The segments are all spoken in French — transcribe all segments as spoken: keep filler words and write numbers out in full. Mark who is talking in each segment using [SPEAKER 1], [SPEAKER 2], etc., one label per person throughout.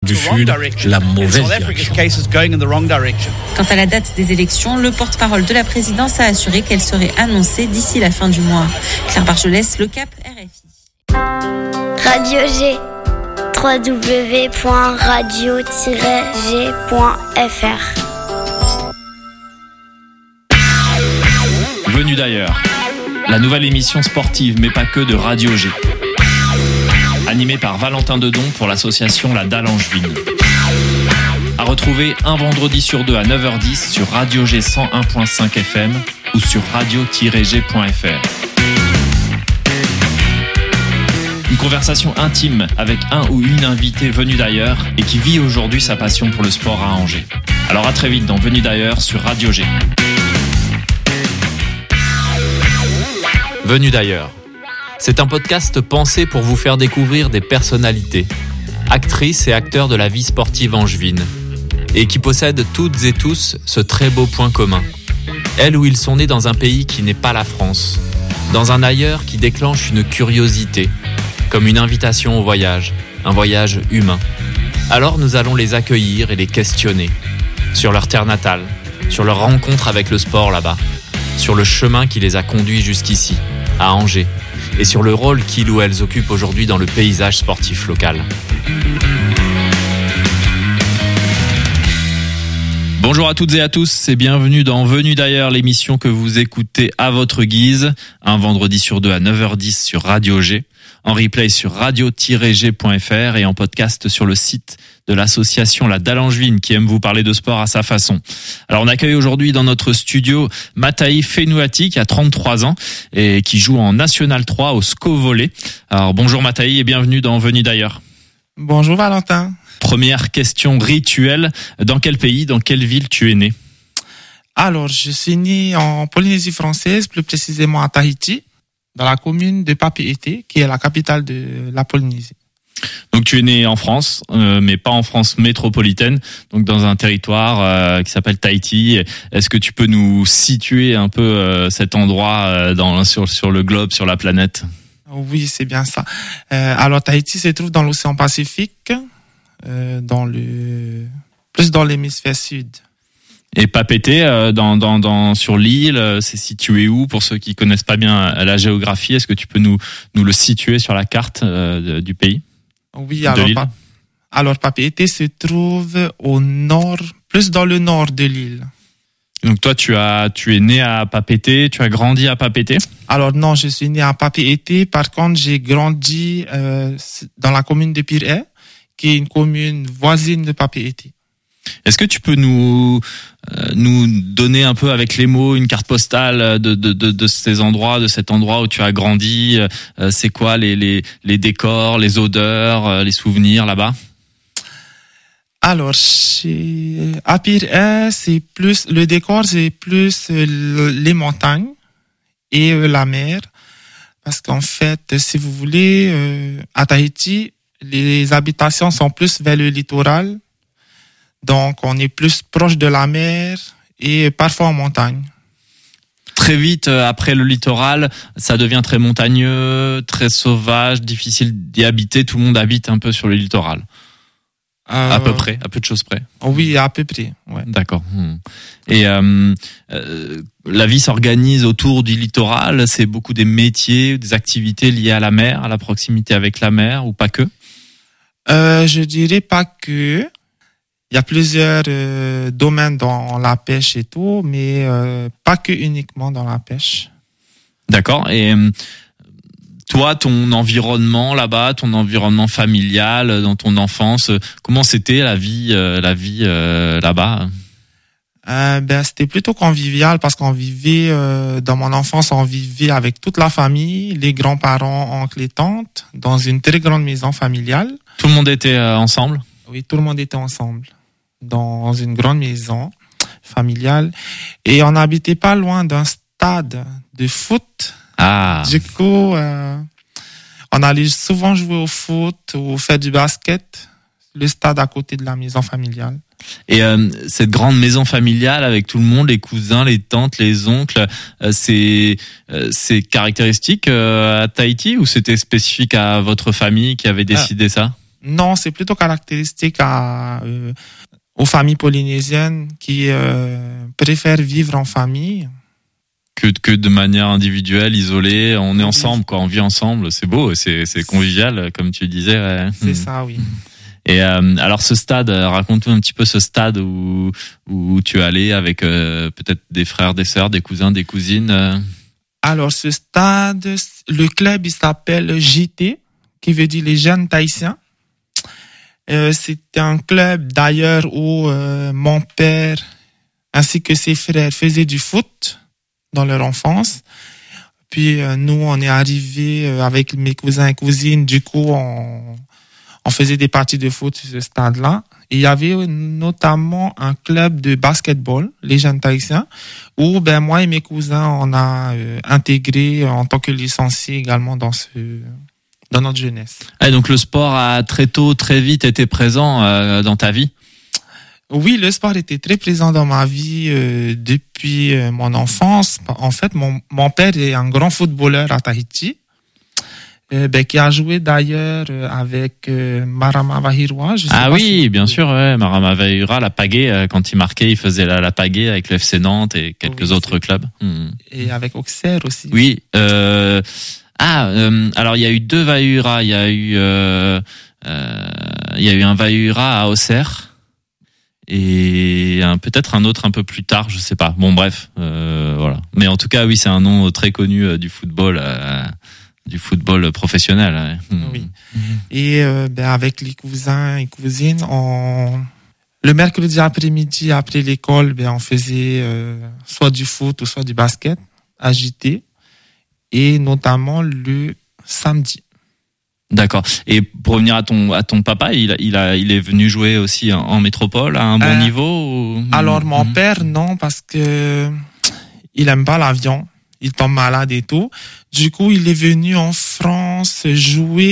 [SPEAKER 1] du Sud la mauvaise direction.
[SPEAKER 2] Quant à la date des élections, le porte-parole de la présidence a assuré qu'elle serait annoncée d'ici la fin du mois. Claire Bargelès, Le Cap, R F I.
[SPEAKER 3] Radio G, w w w point radio tiret g point f r.
[SPEAKER 4] Venu d'ailleurs, la nouvelle émission sportive mais pas que de Radio G. Animée par Valentin Dedon pour l'association La Dalle Angevine. À retrouver un vendredi sur deux à neuf heures dix sur Radio G cent un virgule cinq F M ou sur radio tiret g point f r. Une conversation intime avec un ou une invitée venue d'ailleurs et qui vit aujourd'hui sa passion pour le sport à Angers. Alors à très vite dans Venu d'ailleurs sur Radio G.
[SPEAKER 5] Venu d'ailleurs. C'est un podcast pensé pour vous faire découvrir des personnalités, actrices et acteurs de la vie sportive angevine, et qui possèdent toutes et tous ce très beau point commun. Elles ou ils sont nés dans un pays qui n'est pas la France, dans un ailleurs qui déclenche une curiosité, comme une invitation au voyage, un voyage humain. Alors nous allons les accueillir et les questionner, sur leur terre natale, sur leur rencontre avec le sport là-bas, sur le chemin qui les a conduits jusqu'ici, à Angers, et sur le rôle qu'ils ou elles occupent aujourd'hui dans le paysage sportif local.
[SPEAKER 4] Bonjour à toutes et à tous et bienvenue dans Venu d'ailleurs, l'émission que vous écoutez à votre guise, un vendredi sur deux à neuf heures dix sur Radio G, en replay sur radio tiret g point f r et en podcast sur le site de l'association La Dalle Angevine qui aime vous parler de sport à sa façon. Alors on accueille aujourd'hui dans notre studio Mataï Fenouati qui a trente-trois ans et qui joue en National trois au S C O Volley. Alors bonjour Mataï et bienvenue dans Venu d'ailleurs.
[SPEAKER 6] Bonjour Valentin.
[SPEAKER 4] Première question rituelle, dans quel pays, dans quelle ville tu es né?
[SPEAKER 6] Alors je suis né en Polynésie française, plus précisément à Tahiti, dans la commune de Papeete, qui est la capitale de la Polynésie.
[SPEAKER 4] Donc tu es né en France, euh, mais pas en France métropolitaine, donc dans un territoire euh, qui s'appelle Tahiti. Est-ce que tu peux nous situer un peu euh, cet endroit euh, dans, sur, sur le globe, sur la planète?
[SPEAKER 6] Oui, c'est bien ça. Euh, alors Tahiti se trouve dans l'océan Pacifique, euh, dans le plus dans l'hémisphère sud.
[SPEAKER 4] Et Papeete, euh, dans, dans, dans, sur l'île, c'est situé où pour ceux qui connaissent pas bien la géographie? Est-ce que tu peux nous, nous le situer sur la carte euh, du pays?
[SPEAKER 6] Oui, alors, pa- alors Papeete se trouve au nord, plus dans le nord de l'île.
[SPEAKER 4] Donc toi, tu as, tu es né à Papeete, tu as grandi à Papeete?
[SPEAKER 6] Alors non, je suis né à Papeete. Par contre, j'ai grandi euh, dans la commune de Pirée, qui est une commune voisine de Papeete.
[SPEAKER 4] Est-ce que tu peux nous euh, nous donner un peu avec les mots une carte postale de de de, de ces endroits, de cet endroit où tu as grandi? euh, C'est quoi les les les décors, les odeurs, euh, les souvenirs là-bas?
[SPEAKER 6] Alors chez à Pirée, c'est plus le décor, c'est plus euh, les montagnes et euh, la mer, parce qu'en fait, si vous voulez, euh, à Tahiti, les habitations sont plus vers le littoral. Donc, on est plus proche de la mer et parfois en montagne.
[SPEAKER 4] Très vite, après le littoral, ça devient très montagneux, très sauvage, difficile d'y habiter. Tout le monde habite un peu sur le littoral. Euh... À peu près, à peu de choses près.
[SPEAKER 6] Oui, à peu près. Ouais.
[SPEAKER 4] D'accord. Et euh, euh, la vie s'organise autour du littoral. C'est beaucoup des métiers, des activités liées à la mer, à la proximité avec la mer, ou pas que?
[SPEAKER 6] Euh, je dirais pas que. Il y a plusieurs euh, domaines dans la pêche et tout, mais euh, pas que uniquement dans la pêche.
[SPEAKER 4] D'accord. Et euh, toi, ton environnement là-bas, ton environnement familial, dans ton enfance, comment c'était la vie, euh, la vie euh, là-bas?
[SPEAKER 6] euh, Ben, c'était plutôt convivial parce qu'on vivait euh, dans mon enfance, on vivait avec toute la famille, les grands-parents, oncles et tantes, dans une très grande maison familiale.
[SPEAKER 4] Tout le monde était euh, ensemble?
[SPEAKER 6] Oui, tout le monde était ensemble. Dans une grande maison familiale et on n'habitait pas loin d'un stade de foot.
[SPEAKER 4] Ah.
[SPEAKER 6] Du coup, euh, on allait souvent jouer au foot ou faire du basket. Le stade à côté de la maison familiale.
[SPEAKER 4] Et euh, cette grande maison familiale avec tout le monde, les cousins, les tantes, les oncles, euh, c'est euh, c'est caractéristique euh, à Tahiti ou c'était spécifique à votre famille qui avait décidé ah. ça?
[SPEAKER 6] Non, c'est plutôt caractéristique à, euh, aux familles polynésiennes qui euh, préfèrent vivre en famille.
[SPEAKER 4] Que, que de manière individuelle, isolée, on est ensemble, quoi, on vit ensemble, c'est beau, c'est, c'est convivial, comme tu disais. Ouais.
[SPEAKER 6] C'est ça, oui.
[SPEAKER 4] Et euh, alors ce stade, raconte-nous un petit peu ce stade où, où tu es allé avec euh, peut-être des frères, des sœurs, des cousins, des cousines. Euh.
[SPEAKER 6] Alors ce stade, le club, il s'appelle J T, qui veut dire les jeunes Tahitiens. Euh, c'était un club d'ailleurs où euh, mon père ainsi que ses frères faisaient du foot dans leur enfance. Puis euh, nous, on est arrivés euh, avec mes cousins et cousines. Du coup, on, on faisait des parties de foot sur ce stade-là. Et il y avait notamment un club de basketball, les jeunes Tahitiens, où ben moi et mes cousins, on a euh, intégré en tant que licenciés également dans ce dans notre jeunesse.
[SPEAKER 4] Et donc le sport a très tôt, très vite été présent euh, dans ta vie.
[SPEAKER 6] Oui, le sport était très présent dans ma vie euh, depuis euh, mon enfance. En fait, mon, mon père est un grand footballeur à Tahiti, euh, ben, qui a joué d'ailleurs euh, avec euh, Marama Vahirua. Je sais
[SPEAKER 4] ah
[SPEAKER 6] pas
[SPEAKER 4] oui,
[SPEAKER 6] si
[SPEAKER 4] bien sûr, ouais, Marama Vahirua, la pagaie, euh, quand il marquait, il faisait la, la pagaie avec le F C Nantes et quelques oui, autres clubs. Mmh.
[SPEAKER 6] Et avec Auxerre aussi.
[SPEAKER 4] Oui. Euh, ah, euh, alors il y a eu deux Vahirua. Il y a eu, euh, euh, il y a eu un Vahirua à Auxerre. Et un, peut-être un autre un peu plus tard, je sais pas. Bon, bref, euh, voilà. Mais en tout cas, oui, c'est un nom très connu euh, du football, euh, du football professionnel. Ouais.
[SPEAKER 6] Oui. Mmh. Et euh, ben avec les cousins et cousines, on... le mercredi après-midi, après l'école, ben on faisait euh, soit du foot ou soit du basket agité, et notamment le samedi.
[SPEAKER 4] D'accord. Et pour revenir à ton à ton papa, il a, il a il est venu jouer aussi en, en métropole à un bon euh, niveau ou...
[SPEAKER 6] Alors mon mmh. père non, parce que il aime pas l'avion, il tombe malade et tout. Du coup, il est venu en France jouer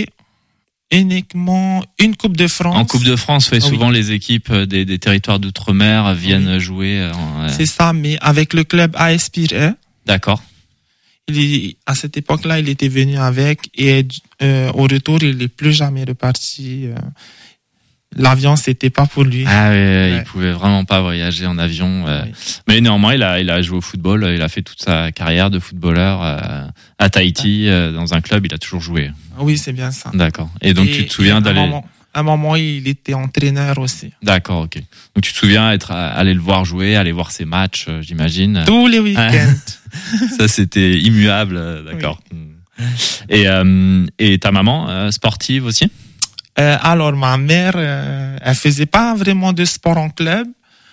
[SPEAKER 6] uniquement une Coupe de France.
[SPEAKER 4] En Coupe de France, ouais, souvent oui. Les équipes des, des territoires d'outre-mer viennent oui. jouer. En, ouais.
[SPEAKER 6] C'est ça, mais avec le club A S Pire.
[SPEAKER 4] D'accord.
[SPEAKER 6] Il est, à cette époque-là, il était venu avec et euh, au retour, il n'est plus jamais reparti. Euh, l'avion, c'était pas pour lui.
[SPEAKER 4] Ah oui, ouais. Il pouvait vraiment pas voyager en avion. Euh, oui. Mais néanmoins, il a, il a joué au football. Il a fait toute sa carrière de footballeur euh, à Tahiti, euh, dans un club. Il a toujours joué.
[SPEAKER 6] Oui, c'est bien ça.
[SPEAKER 4] D'accord. Et donc, et, tu te souviens d'aller...
[SPEAKER 6] Moment, à un moment, il était entraîneur aussi.
[SPEAKER 4] D'accord, ok. Donc, tu te souviens être aller le voir jouer, aller voir ses matchs, euh, j'imagine.
[SPEAKER 6] Tous les week-ends.
[SPEAKER 4] Ça, c'était immuable, euh, d'accord. Oui. Et, euh, et ta maman, euh, sportive aussi?
[SPEAKER 6] euh, Alors, ma mère, euh, elle faisait pas vraiment de sport en club,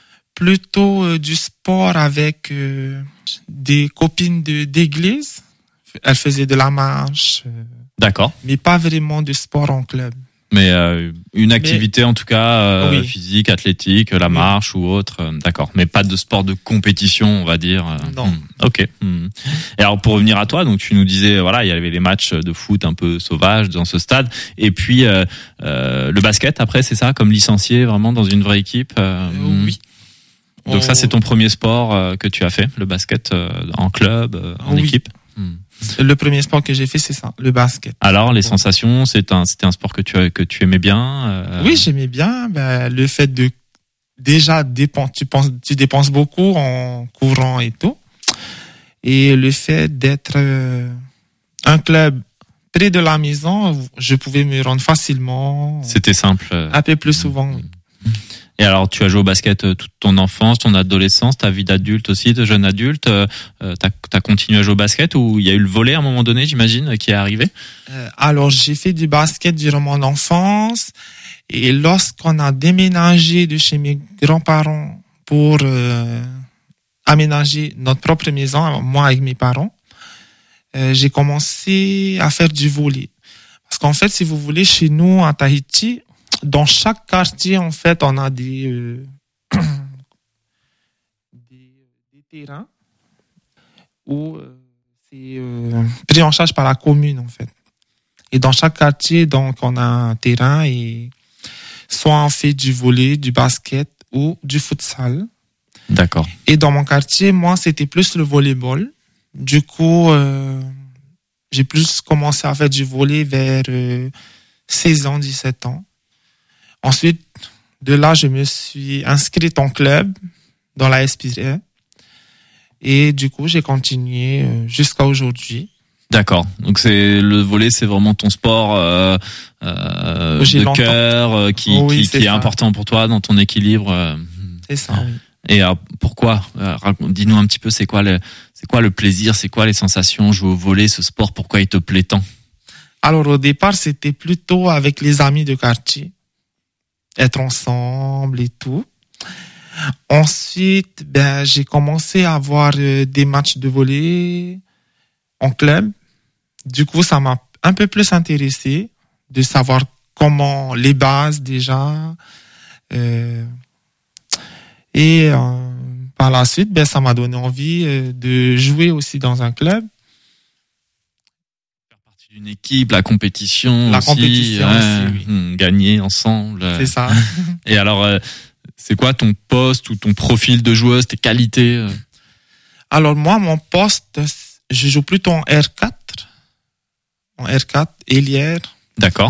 [SPEAKER 6] plutôt euh, du sport avec euh, des copines de, d'église. Elle faisait de la marche. Euh,
[SPEAKER 4] d'accord.
[SPEAKER 6] Mais pas vraiment de sport en club.
[SPEAKER 4] Mais euh, une activité mais, en tout cas euh, oui. physique, athlétique, la oui. marche ou autre, euh, d'accord. Mais pas de sport de compétition, on va dire. Euh,
[SPEAKER 6] non.
[SPEAKER 4] Hmm, ok. Hmm. Et alors pour revenir à toi, donc tu nous disais voilà, il y avait les matchs de foot un peu sauvages dans ce stade, et puis euh, euh, le basket après, c'est ça, comme licencié vraiment dans une vraie équipe. Euh,
[SPEAKER 6] euh, oui.
[SPEAKER 4] Donc oh. ça, c'est ton premier sport euh, que tu as fait, le basket euh, en club, euh, en
[SPEAKER 6] oui.
[SPEAKER 4] équipe. Hmm.
[SPEAKER 6] Le premier sport que j'ai fait, c'est ça, le basket.
[SPEAKER 4] Alors, les sensations, c'est un, c'était un sport que tu, que tu aimais bien? Euh...
[SPEAKER 6] Oui, j'aimais bien. Ben, le fait de, déjà, dépense, tu penses, tu dépenses beaucoup en courant et tout. Et le fait d'être euh, un club près de la maison, je pouvais me rendre facilement.
[SPEAKER 4] C'était simple.
[SPEAKER 6] Un peu plus souvent, oui.
[SPEAKER 4] Et alors, tu as joué au basket toute ton enfance, ton adolescence, ta vie d'adulte aussi, de jeune adulte. Euh, t'as, t'as continué à jouer au basket ou il y a eu le volley à un moment donné, j'imagine, qui est arrivé?
[SPEAKER 6] euh, Alors, j'ai fait du basket durant mon enfance. Et lorsqu'on a déménagé de chez mes grands-parents pour euh, aménager notre propre maison, moi avec mes parents, euh, j'ai commencé à faire du volley. Parce qu'en fait, si vous voulez, chez nous, à Tahiti, dans chaque quartier, en fait, on a des, euh, des, des terrains où euh, c'est euh, pris en charge par la commune, en fait. Et dans chaque quartier, donc, on a un terrain et soit on fait du volley, du basket ou du futsal.
[SPEAKER 4] D'accord.
[SPEAKER 6] Et dans mon quartier, moi, c'était plus le volleyball. Du coup, euh, j'ai plus commencé à faire du volley vers euh, seize ans, dix-sept ans. Ensuite, de là, je me suis inscrite en club dans la S P A. Et du coup, j'ai continué jusqu'à aujourd'hui.
[SPEAKER 4] D'accord. Donc c'est le volley, c'est vraiment ton sport euh, euh, de cœur euh, qui, oui, qui, qui est important pour toi dans ton équilibre. Euh.
[SPEAKER 6] C'est ça. Oui.
[SPEAKER 4] Et alors, pourquoi euh, dis-nous un petit peu, c'est quoi le, c'est quoi le plaisir, c'est quoi les sensations, jouer au volley, ce sport, pourquoi il te plaît tant?
[SPEAKER 6] Alors au départ, c'était plutôt avec les amis de quartier, être ensemble et tout. Ensuite, ben j'ai commencé à avoir euh, des matchs de volley en club. Du coup, ça m'a un peu plus intéressé de savoir comment les bases déjà. Euh, et euh, par la suite, ben ça m'a donné envie euh, de jouer aussi dans un club.
[SPEAKER 4] Faire partie d'une équipe, la compétition,
[SPEAKER 6] la
[SPEAKER 4] aussi,
[SPEAKER 6] compétition
[SPEAKER 4] ouais,
[SPEAKER 6] aussi, oui.
[SPEAKER 4] Gagner ensemble.
[SPEAKER 6] C'est ça.
[SPEAKER 4] Et alors, euh, c'est quoi ton poste ou ton profil de joueuse, tes qualités? euh
[SPEAKER 6] Alors moi, mon poste, je joue plutôt en R quatre. En R quatre, ailière.
[SPEAKER 4] D'accord.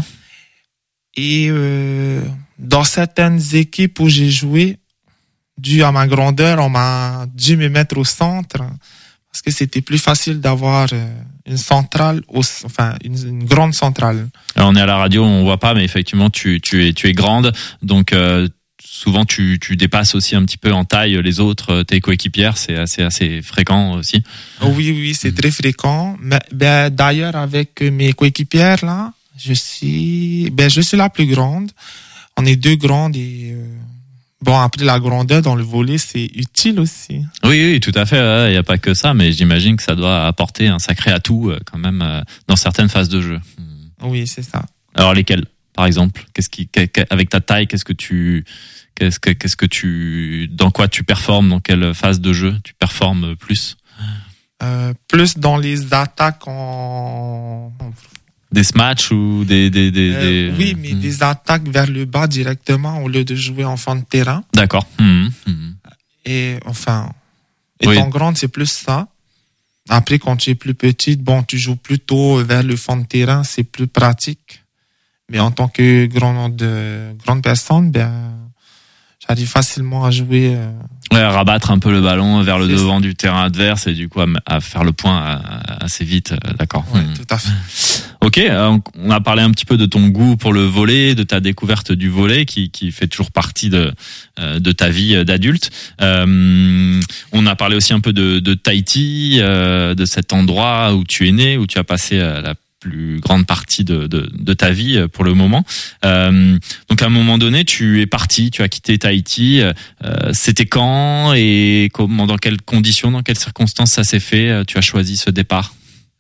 [SPEAKER 6] Et euh, dans certaines équipes où j'ai joué, dû à ma grandeur, on m'a dû me mettre au centre parce que c'était plus facile d'avoir une centrale, au, enfin une, une grande centrale.
[SPEAKER 4] Alors on est à la radio, on voit pas, mais effectivement tu tu es tu es grande, donc euh, souvent tu tu dépasses aussi un petit peu en taille les autres, tes coéquipières, c'est assez assez fréquent aussi.
[SPEAKER 6] Oui oui, c'est mmh. très fréquent. Mais ben d'ailleurs avec mes coéquipières là, je suis ben je suis la plus grande. On est deux grandes et euh, bon, après la grandeur dans le volley, c'est utile aussi.
[SPEAKER 4] Oui, oui, tout à fait. Il n'y a pas que ça, mais j'imagine que ça doit apporter un sacré atout quand même dans certaines phases de jeu.
[SPEAKER 6] Oui, c'est ça.
[SPEAKER 4] Alors lesquelles, par exemple? Qu'est-ce qui, avec ta taille, qu'est-ce que tu, qu'est-ce que, qu'est-ce que tu, dans quoi tu performes? Dans quelle phase de jeu tu performes plus?
[SPEAKER 6] euh, Plus dans les attaques en
[SPEAKER 4] des smatchs ou des des des,
[SPEAKER 6] euh,
[SPEAKER 4] des...
[SPEAKER 6] oui, mais mmh. des attaques vers le bas directement au lieu de jouer en fond de terrain.
[SPEAKER 4] D'accord. Mmh. Mmh.
[SPEAKER 6] Et enfin, étant oui. grande, c'est plus ça. Après, quand tu es plus petite, bon, tu joues plutôt vers le fond de terrain, c'est plus pratique. Mais en tant que grande grande personne, ben j'arrive facilement à jouer. Euh...
[SPEAKER 4] Ouais, à rabattre un peu le ballon vers le c'est devant ça. Du terrain adverse et du coup à, à faire le point assez vite. D'accord.
[SPEAKER 6] Oui, mmh. tout à fait.
[SPEAKER 4] Ok, on a parlé un petit peu de ton goût pour le volley, de ta découverte du volley qui, qui fait toujours partie de, de ta vie d'adulte. Euh, on a parlé aussi un peu de, de Tahiti, euh, de cet endroit où tu es né, où tu as passé la plus grande partie de, de, de ta vie pour le moment. Euh, donc à un moment donné, tu es parti, tu as quitté Tahiti. Euh, c'était quand et comment, dans quelles conditions, dans quelles circonstances ça s'est fait? Tu as choisi ce départ?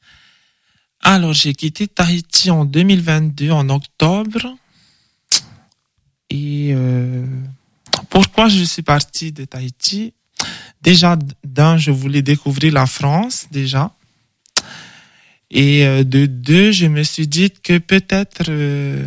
[SPEAKER 6] Alors, j'ai quitté Tahiti en deux mille vingt-deux, en octobre. Et euh, pourquoi je suis parti de Tahiti? Déjà, d'un, je voulais découvrir la France, déjà. Et euh, de deux, je me suis dit que peut-être, euh,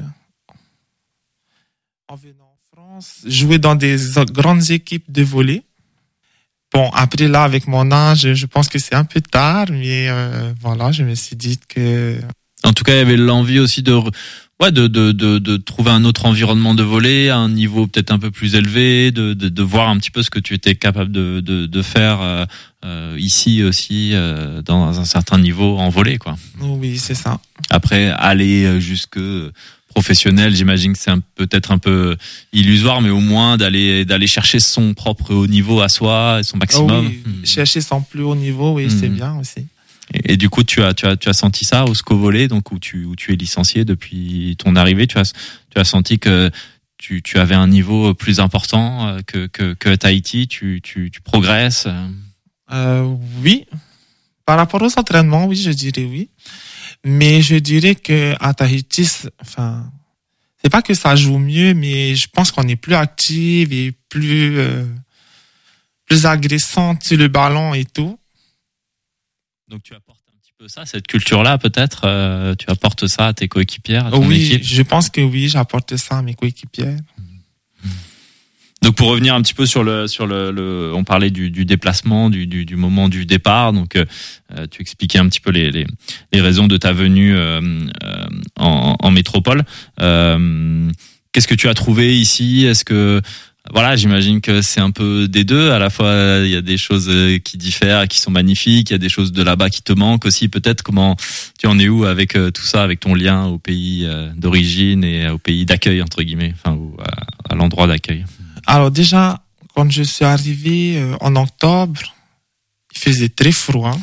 [SPEAKER 6] en venant en France, jouer dans des grandes équipes de volley. Bon, après là, avec mon âge, je pense que c'est un peu tard, mais euh, voilà, je me suis dit que...
[SPEAKER 4] En tout cas, il y avait l'envie aussi de, ouais, de, de, de, de trouver un autre environnement de volley, à un niveau peut-être un peu plus élevé, de, de, de voir un petit peu ce que tu étais capable de, de, de faire euh, euh, ici aussi, euh, dans un certain niveau en volley, quoi.
[SPEAKER 6] Oui, c'est ça.
[SPEAKER 4] Après, aller jusque... professionnel, j'imagine que c'est un, peut-être un peu illusoire, mais au moins d'aller d'aller chercher son propre haut niveau à soi et son maximum.
[SPEAKER 6] Oui, mmh. chercher son plus haut niveau, oui, mmh. c'est bien aussi.
[SPEAKER 4] Et, et du coup, tu as tu as tu as senti ça au SCO Volley, donc où tu où tu es licencié depuis ton arrivée, tu as tu as senti que tu tu avais un niveau plus important que que que Tahiti, tu tu tu progresses.
[SPEAKER 6] Euh, oui, par rapport aux entraînements, oui, je dirais oui. Mais je dirais que à Tahiti, enfin, c'est pas que ça joue mieux, mais je pense qu'on est plus active et plus euh, plus agressante sur le ballon et tout.
[SPEAKER 4] Donc tu apportes un petit peu ça, cette culture-là, peut-être. Euh, tu apportes ça à tes coéquipières, à ton
[SPEAKER 6] oui,
[SPEAKER 4] équipe.
[SPEAKER 6] Je pense que oui, j'apporte ça à mes coéquipières.
[SPEAKER 4] Donc pour revenir un petit peu sur le sur le, le on parlait du, du déplacement, du, du du moment du départ. Donc euh, tu expliquais un petit peu les les, les raisons de ta venue euh, euh, en, en métropole. Euh, Qu'est-ce que tu as trouvé ici? Est-ce que voilà, j'imagine que c'est un peu des deux. À la fois, il y a des choses qui diffèrent et qui sont magnifiques. Il y a des choses de là-bas qui te manquent aussi. Peut-être comment tu en es où avec tout ça, avec ton lien au pays d'origine et au pays d'accueil, entre guillemets, enfin, à, à l'endroit d'accueil.
[SPEAKER 6] Alors déjà, quand je suis arrivé en octobre, il faisait très froid.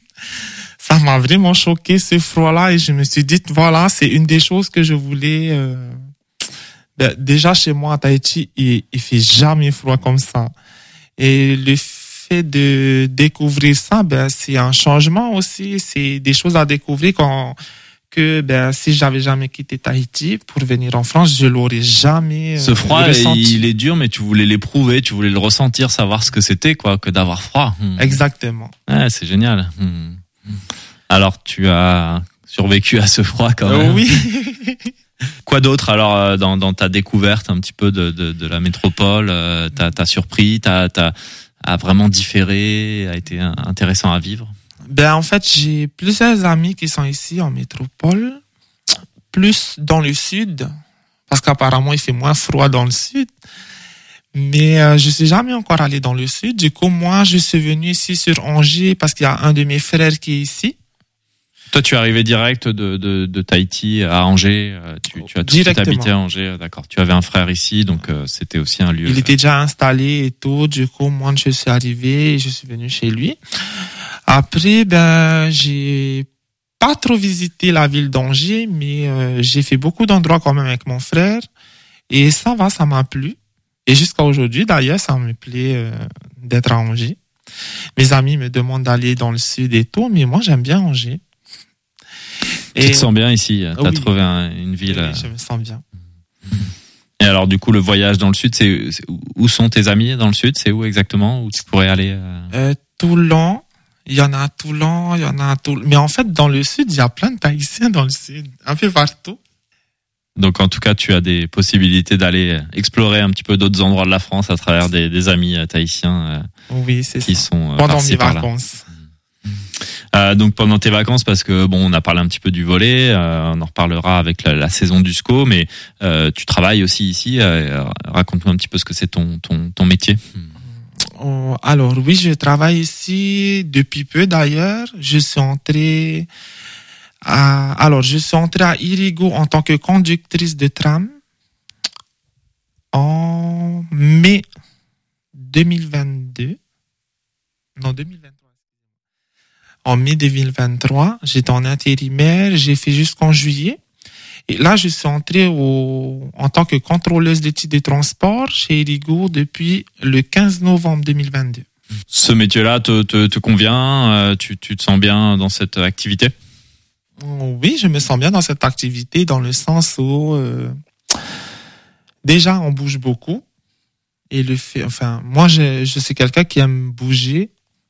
[SPEAKER 6] Ça m'a vraiment choqué, ce froid-là, et je me suis dit, voilà, c'est une des choses que je voulais... Euh... Ben, déjà, chez moi, à Tahiti, il, il fait jamais froid comme ça. Et le fait de découvrir ça, ben, c'est un changement aussi. C'est des choses à découvrir quand, que, ben, si j'avais jamais quitté Tahiti pour venir en France, je l'aurais jamais
[SPEAKER 4] Ce froid, ressenti. Il est dur, mais tu voulais l'éprouver, tu voulais le ressentir, savoir ce que c'était, quoi, que d'avoir froid. Hmm.
[SPEAKER 6] Exactement.
[SPEAKER 4] Ouais, c'est génial. Hmm. Alors, tu as survécu à ce froid quand même.
[SPEAKER 6] Euh, oui.
[SPEAKER 4] Quoi d'autre alors dans, dans ta découverte un petit peu de, de, de la métropole, euh, t'as, t'as surpris, t'as, t'as a vraiment différé, a été intéressant à vivre?
[SPEAKER 6] Ben en fait j'ai plusieurs amis qui sont ici en métropole, plus dans le sud, parce qu'apparemment il fait moins froid dans le sud. Mais euh, je suis jamais encore allé dans le sud. Du coup moi je suis venu ici sur Angers parce qu'il y a un de mes frères qui est ici.
[SPEAKER 4] Toi, tu es arrivé direct de, de, de Tahiti à Angers. Tu, tu as tout de suite habité à Angers, d'accord. Tu avais un frère ici, donc euh, c'était aussi un lieu.
[SPEAKER 6] Il était déjà installé et tout. Du coup, moi, je suis arrivé et je suis venu chez lui. Après, ben, j'ai pas trop visité la ville d'Angers, mais euh, j'ai fait beaucoup d'endroits quand même avec mon frère. Et ça va, ça m'a plu. Et jusqu'à aujourd'hui, d'ailleurs, ça me plaît euh, d'être à Angers. Mes amis me demandent d'aller dans le sud et tout, mais moi, j'aime bien Angers.
[SPEAKER 4] Et... Tu te sens bien ici? T'as
[SPEAKER 6] oui.
[SPEAKER 4] trouvé un, une ville?
[SPEAKER 6] Oui, je me sens bien.
[SPEAKER 4] Et alors, du coup, le voyage dans le sud, c'est, c'est où sont tes amis dans le sud? C'est où exactement où tu pourrais aller?
[SPEAKER 6] euh, Toulon. Il y en a à Toulon, il y en a à Toulon. Mais en fait, dans le sud, il y a plein de Tahitiens dans le sud, un peu partout.
[SPEAKER 4] Donc, en tout cas, tu as des possibilités d'aller explorer un petit peu d'autres endroits de la France à travers des, des amis tahitiens.
[SPEAKER 6] Oui, c'est
[SPEAKER 4] qui
[SPEAKER 6] ça.
[SPEAKER 4] sont
[SPEAKER 6] pendant mes vacances.
[SPEAKER 4] Euh, donc pendant tes vacances, parce que bon, on a parlé un petit peu du volley, euh, on en reparlera avec la, la saison du S C O, mais euh, tu travailles aussi ici. Euh, raconte-nous un petit peu ce que c'est ton ton ton métier.
[SPEAKER 6] Oh, alors oui, je travaille ici depuis peu d'ailleurs. Je suis entrée à alors je suis entrée à Irigo en tant que conductrice de tram en mai deux mille vingt-deux. Non, deux mille vingt-trois. En mai deux mille vingt-trois, j'étais en intérimaire, j'ai fait jusqu'en juillet. Et là, je suis entrée au, en tant que contrôleuse des titres de transport chez Irigo depuis le quinze novembre deux mille vingt-deux.
[SPEAKER 4] Ce métier-là te, te, te convient? tu, tu te sens bien dans cette activité?
[SPEAKER 6] Oui, je me sens bien dans cette activité dans le sens où euh, déjà, on bouge beaucoup. Et le fait, enfin, moi, je, je suis quelqu'un qui aime bouger.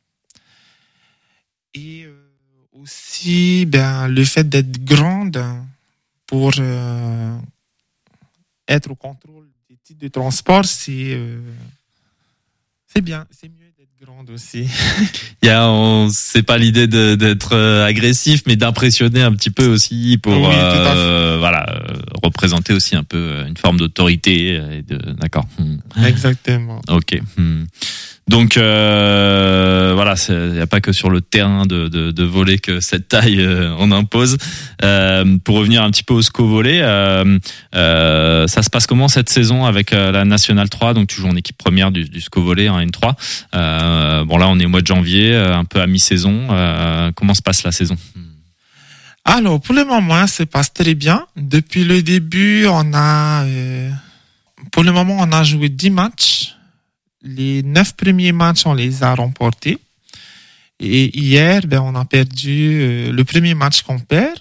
[SPEAKER 6] Et euh, aussi, ben, le fait d'être grande pour euh, être au contrôle des titres de transport, c'est euh, c'est bien, c'est mieux d'être grande aussi.
[SPEAKER 4] Il y a, on, c'est pas l'idée de, d'être agressif, mais d'impressionner un petit peu aussi pour,
[SPEAKER 6] oui,
[SPEAKER 4] euh, voilà, représenter aussi un peu une forme d'autorité. Et de, d'accord.
[SPEAKER 6] Exactement.
[SPEAKER 4] Ok. Donc euh, voilà, il n'y a pas que sur le terrain de, de, de volley que cette taille euh, on impose. Euh, pour revenir un petit peu au S C O volley, euh, euh, ça se passe comment cette saison avec euh, la Nationale trois? Donc tu joues en équipe première du, du S C O volley en N trois. Euh, bon là on est au mois de janvier, un peu à mi-saison. Euh, comment se passe la saison?
[SPEAKER 6] Alors pour le moment, ça se passe très bien. Depuis le début, on a, euh, pour le moment, on a joué dix matchs. Les neuf premiers matchs, on les a remportés. Et hier, ben, on a perdu euh, le premier match qu'on perd.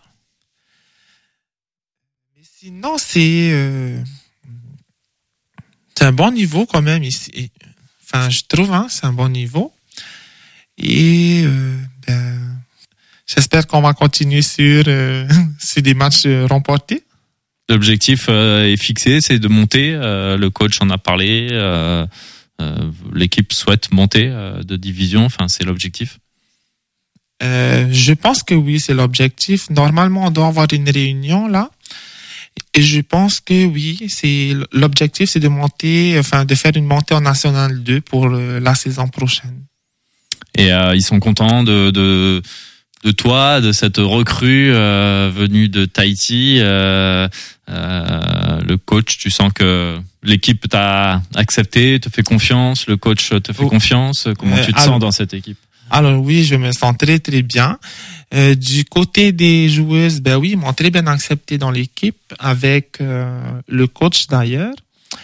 [SPEAKER 6] Mais sinon, c'est, euh, c'est un bon niveau quand même ici. Enfin, je trouve, hein, c'est un bon niveau. Et euh, ben, j'espère qu'on va continuer sur, euh, sur des matchs remportés.
[SPEAKER 4] L'objectif euh, est fixé, c'est de monter. Euh, le coach en a parlé. Euh... Euh, l'équipe souhaite monter euh, de division, enfin c'est l'objectif.
[SPEAKER 6] Euh, je pense que oui, c'est l'objectif. Normalement, on doit avoir une réunion là Et je pense que oui, c'est l'objectif, c'est de monter, enfin de faire une montée en National deux pour la saison prochaine.
[SPEAKER 4] Et euh, ils sont contents de, de de toi, de cette recrue euh, venue de Tahiti. Euh, euh, le coach, tu sens que l'équipe t'a accepté, te fait confiance. Le coach te fait oh. confiance. Comment euh, tu te alors, sens dans cette équipe?
[SPEAKER 6] Alors oui, je me sens très très bien. Euh, du côté des joueuses, ben oui, ils m'ont très bien accepté dans l'équipe avec euh, le coach d'ailleurs.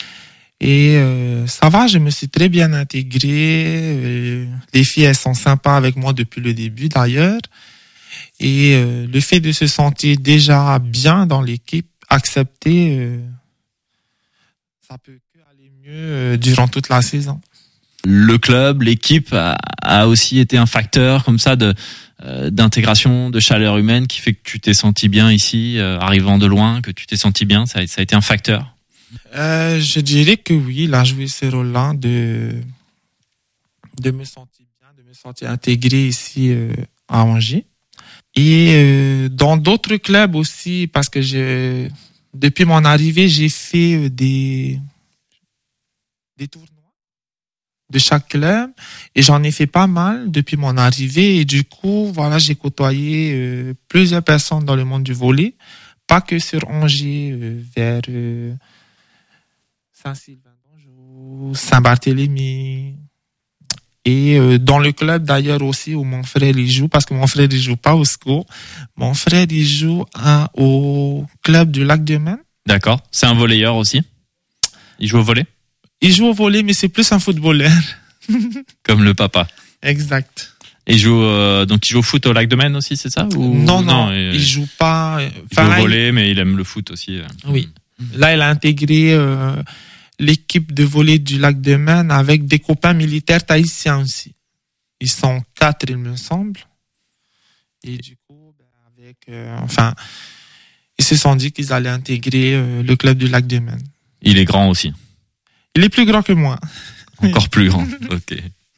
[SPEAKER 6] Et euh, ça va, je me suis très bien intégré. Euh, les filles, elles sont sympas avec moi depuis le début d'ailleurs. Et euh, le fait de se sentir déjà bien dans l'équipe, accepté, euh, ça peut que aller mieux euh, durant toute la saison.
[SPEAKER 4] Le club, l'équipe a, a aussi été un facteur comme ça de euh, d'intégration, de chaleur humaine qui fait que tu t'es senti bien ici, euh, arrivant de loin, que tu t'es senti bien. Ça, ça a été un facteur.
[SPEAKER 6] Euh, je dirais que oui, il a joué ce rôle-là de de me sentir bien, de me sentir intégré ici euh, à Angers. Et euh, dans d'autres clubs aussi, parce que je, depuis mon arrivée, j'ai fait des des tournois de chaque club et j'en ai fait pas mal depuis mon arrivée et du coup voilà j'ai côtoyé euh, plusieurs personnes dans le monde du volley, pas que sur Angers, euh, vers euh, Saint-Sylvain d'Anjou, Saint-Barthélemy et euh, dans le club d'ailleurs aussi où mon frère il joue, parce que mon frère il joue pas au S C O, mon frère il joue à, au club du Lac de Maine.
[SPEAKER 4] D'accord, c'est un volleyeur aussi, il joue au volley?
[SPEAKER 6] Il joue au volley, mais c'est plus un footballeur.
[SPEAKER 4] Comme le papa.
[SPEAKER 6] Exact.
[SPEAKER 4] Et il joue euh, donc il joue au foot au Lac de Maine aussi, c'est ça? Ou...
[SPEAKER 6] Non, non, non il, il joue pas.
[SPEAKER 4] Il enfin, joue au volley, il... mais il aime le foot aussi.
[SPEAKER 6] Oui. Là, il a intégré euh, l'équipe de volley du Lac de Maine avec des copains militaires tahitiens aussi. Ils sont quatre, il me semble. Et du coup, avec, euh, enfin, ils se sont dit qu'ils allaient intégrer euh, le club du Lac de Maine.
[SPEAKER 4] Il est grand aussi.
[SPEAKER 6] Il est plus grand que moi.
[SPEAKER 4] Encore plus grand. Ok.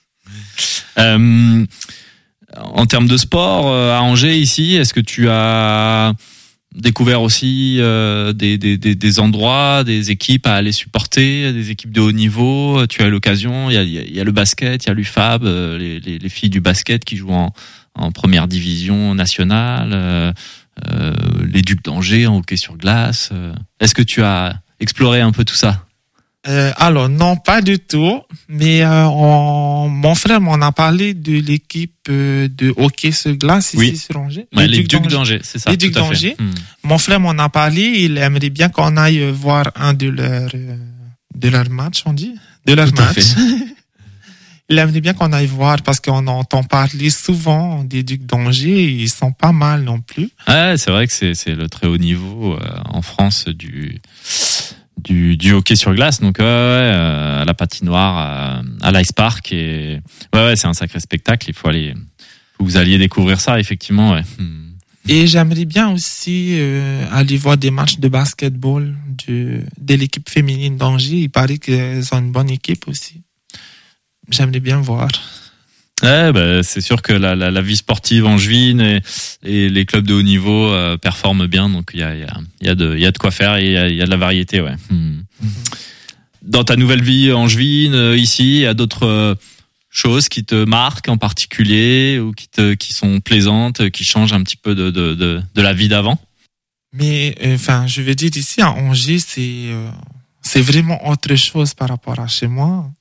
[SPEAKER 4] Euh, en termes de sport, à Angers ici, est-ce que tu as découvert aussi euh, des, des, des, des endroits, des équipes à aller supporter, des équipes de haut niveau? Tu as eu l'occasion. Il y a, il y a le basket, il y a l'U F A B, les, les, les filles du basket qui jouent en, en première division nationale, euh, euh, les Ducs d'Angers en hockey sur glace. Est-ce que tu as exploré un peu tout ça?
[SPEAKER 6] Euh, alors non, pas du tout, mais euh, on, mon frère m'en a parlé de l'équipe euh, de hockey sur glace ici
[SPEAKER 4] oui.
[SPEAKER 6] sur Angers.
[SPEAKER 4] Ouais, les, les Ducs d'Angers, c'est ça.
[SPEAKER 6] Les Ducs d'Angers. Hmm. Mon frère m'en a parlé, il aimerait bien qu'on aille voir un de leurs euh, de leurs matchs, on dit, de leurs matchs. Il aimerait bien qu'on aille voir parce qu'on entend parler souvent des Ducs d'Angers, et ils sont pas mal non plus.
[SPEAKER 4] Ouais, c'est vrai que c'est c'est le très haut niveau euh, en France du Du, du hockey sur glace, donc ouais, ouais, euh, à la patinoire, à, à l'Ice Park, et ouais, ouais, c'est un sacré spectacle. Il faut aller, faut que vous alliez découvrir ça, effectivement. Ouais.
[SPEAKER 6] Et j'aimerais bien aussi euh, aller voir des matchs de basketball de de l'équipe féminine d'Angers. Il paraît qu'elles ont une bonne équipe aussi. J'aimerais bien voir.
[SPEAKER 4] Ouais, bah, c'est sûr que la, la, la vie sportive angevine et, et les clubs de haut niveau euh, performent bien, donc il y a, il y a, il y a de, il y a de quoi faire et il y a, il y a de la variété, ouais. Hmm. Dans ta nouvelle vie angevine, euh, ici, il y a d'autres euh, choses qui te marquent en particulier ou qui te, qui sont plaisantes, qui changent un petit peu de, de, de, de la vie d'avant?
[SPEAKER 6] Mais, enfin, euh, je veux dire, ici à Angers, c'est, euh, c'est vraiment autre chose par rapport à chez moi.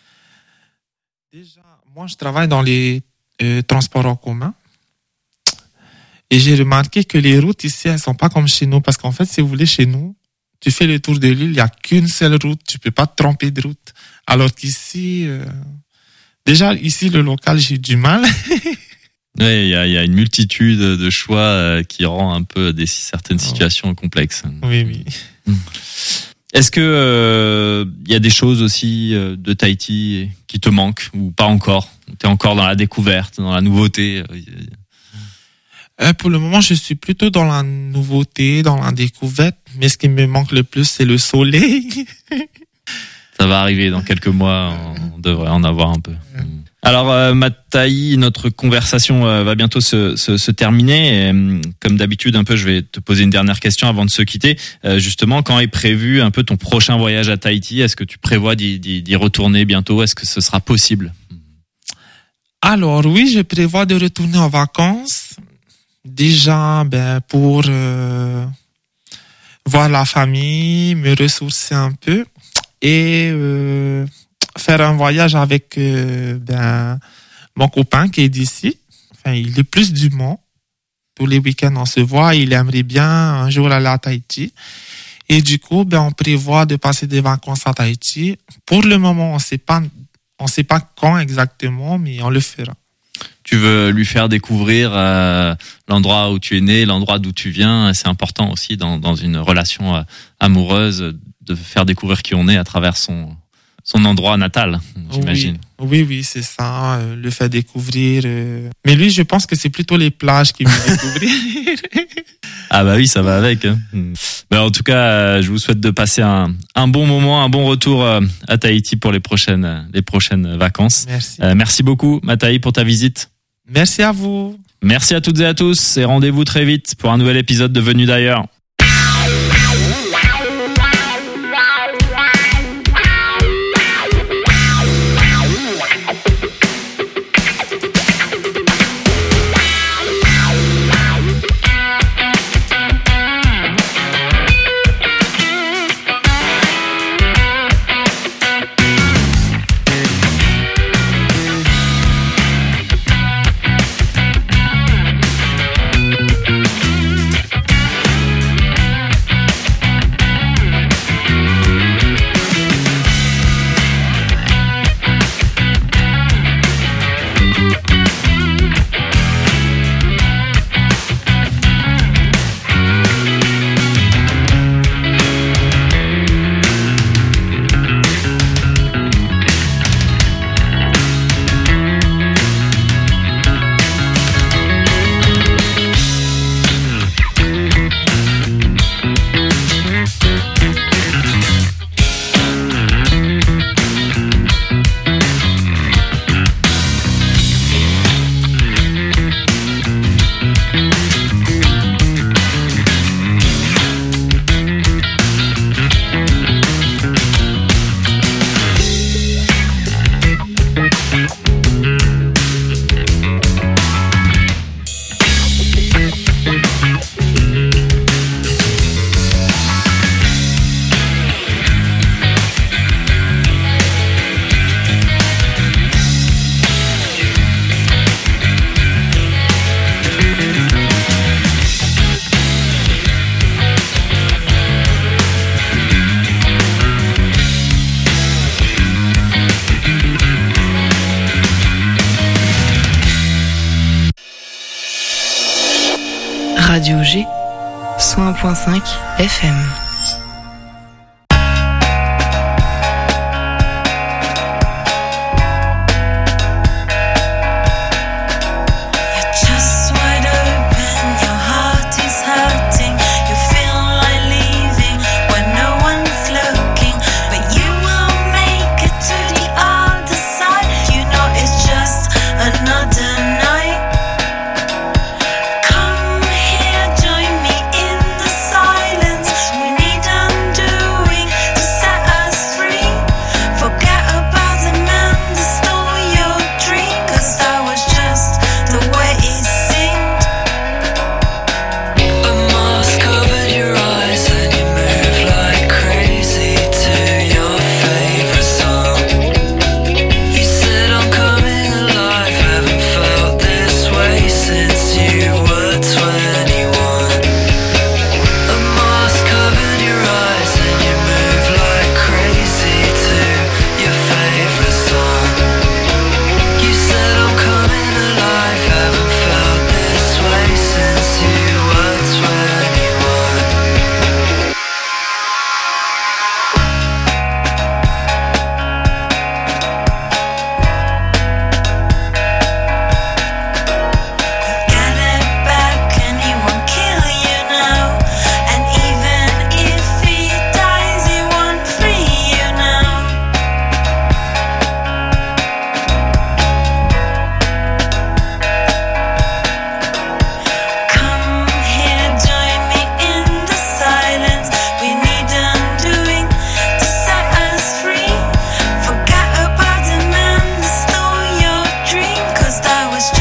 [SPEAKER 6] Déjà, moi, je travaille dans les euh, transports en commun et j'ai remarqué que les routes ici, elles sont pas comme chez nous, parce qu'en fait, si vous voulez, chez nous, tu fais le tour de l'île, il y a qu'une seule route, tu peux pas te tromper de route. Alors qu'ici, euh, déjà ici, le local, j'ai du mal.
[SPEAKER 4] Ouais, il y a, il y a une multitude de choix euh, qui rend un peu des certaines situations complexes.
[SPEAKER 6] Oui, oui.
[SPEAKER 4] Est-ce que euh, y a des choses aussi euh, de Tahiti qui te manquent ou pas encore? T'es encore dans la découverte, dans la nouveauté?
[SPEAKER 6] euh, Pour le moment, je suis plutôt dans la nouveauté, dans la découverte. Mais ce qui me manque le plus, c'est le soleil.
[SPEAKER 4] Ça va arriver dans quelques mois, on devrait en avoir un peu. Alors euh, Mathaï, notre conversation euh, va bientôt se, se, se terminer. Et, euh, comme d'habitude, un peu, je vais te poser une dernière question avant de se quitter. Euh, justement, quand est prévu un peu ton prochain voyage à Tahiti? Est-ce que tu prévois d'y, d'y, d'y retourner bientôt? Est-ce que ce sera possible?
[SPEAKER 6] Alors oui, je prévois de retourner en vacances. Déjà, ben pour euh, voir la famille, me ressourcer un peu et euh, faire un voyage avec euh, ben, mon copain qui est d'ici. Enfin, il est plus du Mans. Tous les week-ends, on se voit. Il aimerait bien un jour aller à Tahiti. Et du coup, ben, on prévoit de passer des vacances à Tahiti. Pour le moment, on sait pas, on sait pas quand exactement, mais on le fera.
[SPEAKER 4] Tu veux lui faire découvrir euh, l'endroit où tu es né, l'endroit d'où tu viens. C'est important aussi dans, dans une relation euh, amoureuse de faire découvrir qui on est à travers son son endroit natal, j'imagine.
[SPEAKER 6] Oui, oui, oui, c'est ça, euh, le fait découvrir. Euh... Mais lui, je pense que c'est plutôt les plages qui veut découvrir.
[SPEAKER 4] Ah bah oui, ça va avec. Hein. Ben, en tout cas, euh, je vous souhaite de passer un, un bon moment, un bon retour euh, à Tahiti pour les prochaines, les prochaines vacances.
[SPEAKER 6] Merci.
[SPEAKER 4] Euh, merci beaucoup, Mathaï, pour ta visite.
[SPEAKER 6] Merci à vous.
[SPEAKER 4] Merci à toutes et à tous et rendez-vous très vite pour un nouvel épisode de Venu d'ailleurs.
[SPEAKER 7] Radio G, cent un virgule cinq F M.